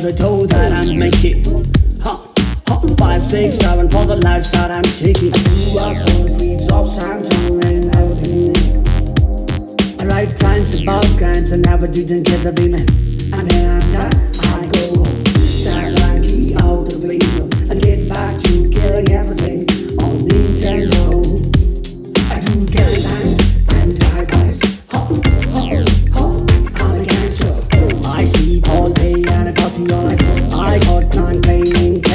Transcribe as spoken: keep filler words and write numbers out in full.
the dough that I'm making. Huh, huh, five, six, seven for the lives that I'm taking. I grew up on the streets of Samsung and never been there. I write crimes about crimes and never didn't get the women. And then after I go home, start key out the window and get back to killing everything on Nintendo. I do get nice and drive-bys. Huh, huh, huh, I'm a gangster. I sleep all day and I party all night. I got time playing